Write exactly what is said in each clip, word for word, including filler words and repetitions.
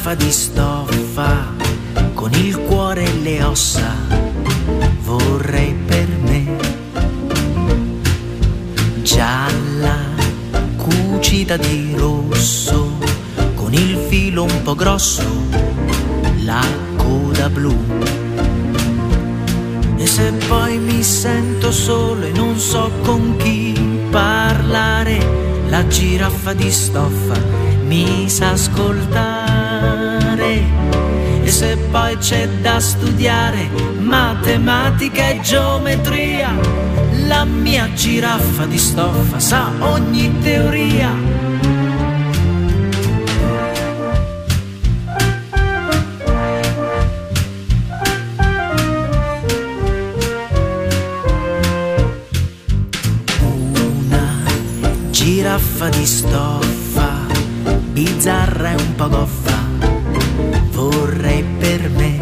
giraffa di stoffa con il cuore e le ossa vorrei per me, gialla cucita di rosso con il filo un po' grosso, la coda blu. E se poi mi sento solo e non so con chi parlare, la giraffa di stoffa mi sa ascoltare. E se poi c'è da studiare matematica e geometria, la mia giraffa di stoffa sa ogni teoria. Giraffa di stoffa, bizzarra e un po' goffa, vorrei per me,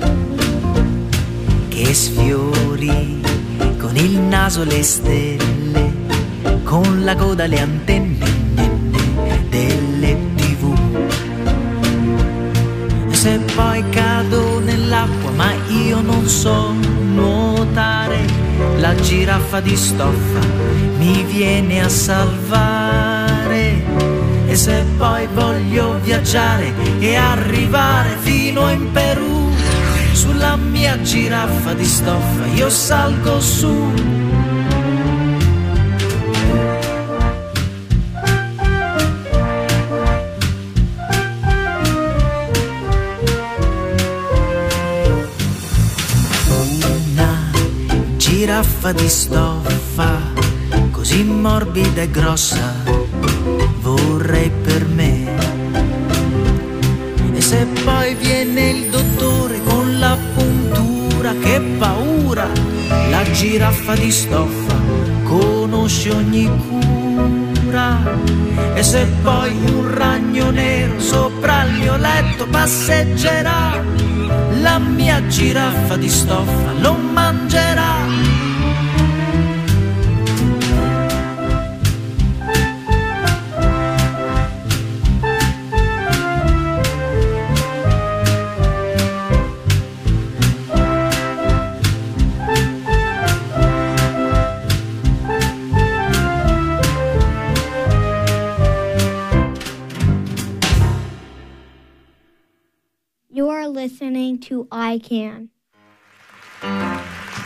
che sfiori con il naso le stelle, con la coda le antenne delle tivù. E se poi cado nell'acqua ma io non so nuotare, la giraffa di stoffa mi viene a salvare. E se poi voglio viaggiare e arrivare fino in Perù, sulla mia giraffa di stoffa io salgo su. Una giraffa di stoffa così morbida e grossa vorrei per me. E se poi viene il dottore con la puntura, che paura, la giraffa di stoffa conosce ogni cura. E se poi un ragno nero sopra il mio letto passeggerà, la mia giraffa di stoffa lo mangerà. You're listening to I Can.